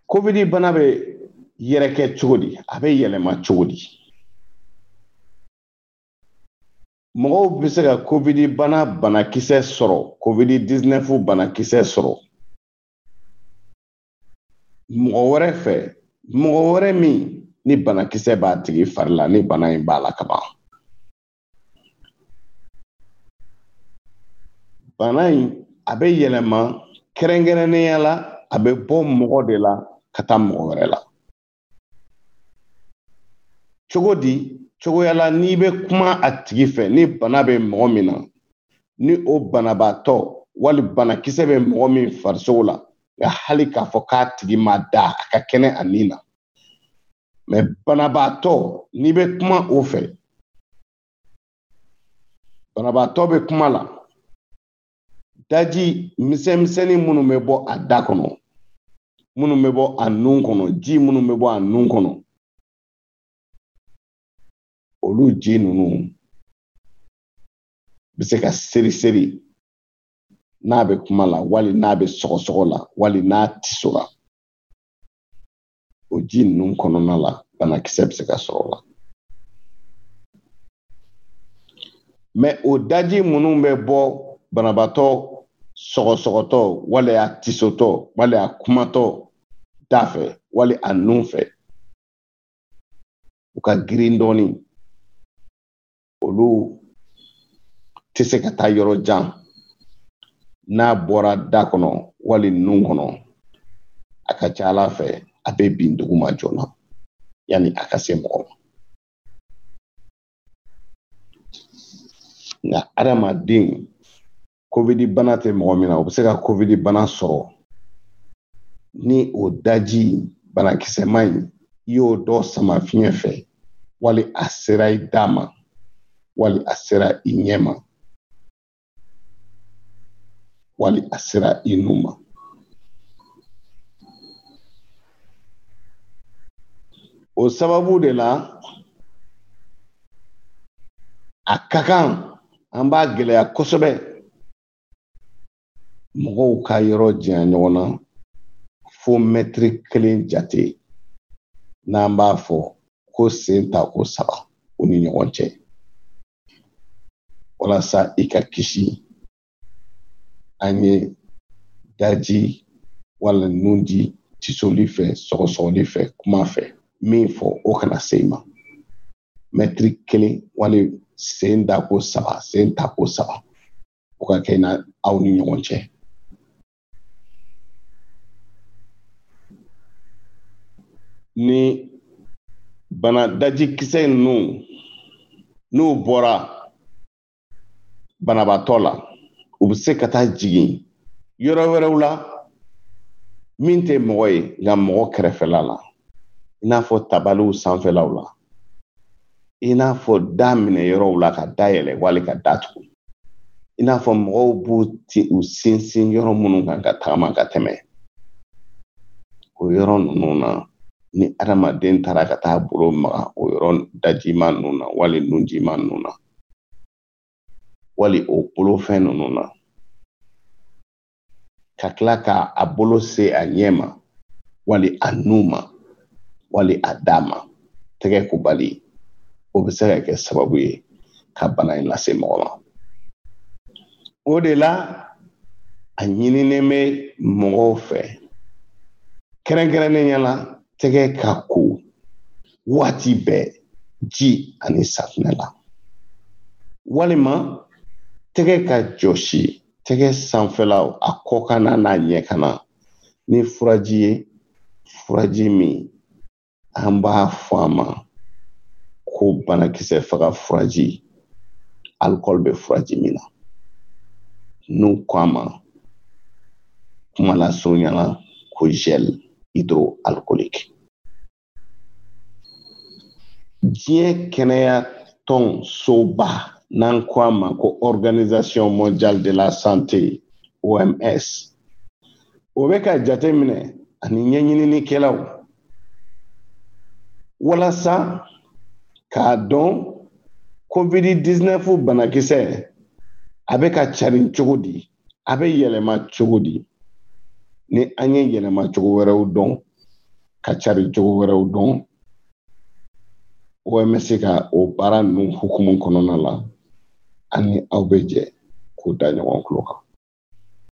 Covid bana bɛ yɛrɛkɛ cogo di? A bɛ yɛlɛma cogo di? Mɔgɔw bɛ se ka Covid banakisɛ sɔrɔ, Covid-19 banakisɛ sɔrɔ mɔgɔ wɛrɛ fɛ, mɔgɔ wɛrɛ min ni banakisɛ b'a tigi fari la, ni bana in b'a la ka ban. Bana in a bɛ yɛlɛma kɛrɛnkɛrɛnnenya la, a bɛ bɔ mɔgɔ de la ka taa mɔgɔ wɛrɛ la. Cogo di? Cogoya la n'i bɛ kuma a tigi fɛ, ni bana bɛ mɔgɔ min na, ni o banabaatɔ wali banakisɛ bɛ mɔgɔ min farisogo la, nka hali k'a fɔ k'a tigi ma da, a ka kɛnɛ a nin na. Mais banabaatɔ n'i bɛ kuma o fɛ, banabaatɔ bɛ kuma la, daji misɛnmisɛnnin minnu bɛ bɔ a da kɔnɔ, minnu bɛ bɔ a nun kɔnɔ, ji minnu bɛ bɔ a nun kɔnɔ, olu ji ninnu bɛ se ka seri n'a bɛ kuma la, wali n'a bɛ sɔgɔsɔgɔ la, wali n'a tisora. O ji ninnu kɔnɔna la, banakisɛ bɛ se ka sɔrɔ o la. Mais o daji minnu bɛ bɔ banabaatɔ sɔgɔsɔgɔtɔ, wali a tisotɔ, wali a kumatɔ da fɛ, wali a nun fɛ, u ka girin dɔɔnin. Olu tɛ se ka taa yɔrɔ jan. N'a bɔra da kɔnɔ wali nun kɔnɔ, a ka ca Ala fɛ a bɛ bin duguma joona yani a ka se mɔgɔ ma. Nka adamaden Covid bana tɛ mɔgɔ min na, o bɛ se ka Covid bana sɔrɔ ni o daji banakisɛma in i y'o dɔ sama fiɲɛ fɛ, wali a sera i da ma, wali a sera i ɲɛ ma, wali a sera i nun ma. O sababu de la, a ka kan an b'a gɛlɛya kosɛbɛ mɔgɔw ka yɔrɔ janya ɲɔgɔn na fo mètre 1 jate, n'an b'a fɔ ko sen ta ko 3 o ni ɲɔgɔn cɛ, walasa i ka kisi. An ye daji wala nunji tisoli fɛ, sɔgɔsɔgɔli fɛ, kuma fɛ min fɔ o kana se i ma. Mètre 1 wali sen da ko 3, sen ta ko 3 o ka kɛ na aw ni ɲɔgɔn cɛ. Ni bana daji kisɛ ninnu n'u bɔra banabaatɔ la, u bɛ se ka taa jigin yɔrɔ wɛrɛw la min tɛ mɔgɔ ye, nka mɔgɔ kɛrɛfɛla la, i n'a fɔ tabaliw sanfɛlaw la, i n'a fɔ da minɛ yɔrɔw la ka dayɛlɛ wali ka datugu, i n'a fɔ mɔgɔw b'u sinsin yɔrɔ minnu kan ka tagama ka tɛmɛ. O yɔrɔ ninnu na, ni adamaden taara ka taa bolo maga o yɔrɔ dajima ninnu na, wali nunjima ninnu na, wali o bolofɛn ninnu na, ka tila k'a bolo se a ɲɛ ma, wali a nun ma, wali a da ma, tɛgɛ ko bali, o bɛ se ka kɛ sababu ye ka bana in lase mɔgɔ ma. O de la, a ɲininen bɛ mɔgɔw fɛ, kɛrɛnkɛrɛnnenya la, tɛgɛ ka ko waati bɛɛ ji ani safunɛ la, walima tɛgɛ ka jɔsi tɛgɛ sanfɛla a kɔkana n'a ɲɛkana ni furaji ye, furaji min an b'a fɔ a ma ko banakisɛ faga furaji, alcool bɛ furaji min na, n'u ko a ma kuma lasurunya la ko gel hydroalcoolique. Diɲɛ kɛnɛya tɔn soba n'an ko a ma ko Organisation Mondiale de la Santé, OMS, o bɛ ka jate minɛ ani ɲɛɲininikɛlaw walasa k'a dɔn Covid-19 banakisɛ a bɛ ka carin cogo di, a bɛ yɛlɛma cogo di. Ni an ye yɛlɛma cogo wɛrɛw dɔn, ka cari jogo wɛrɛw dɔn OMS ka o baara ninnu hukumu kɔnɔna la ani aw bɛ jɛ k'o da ɲɔgɔn tulo kan.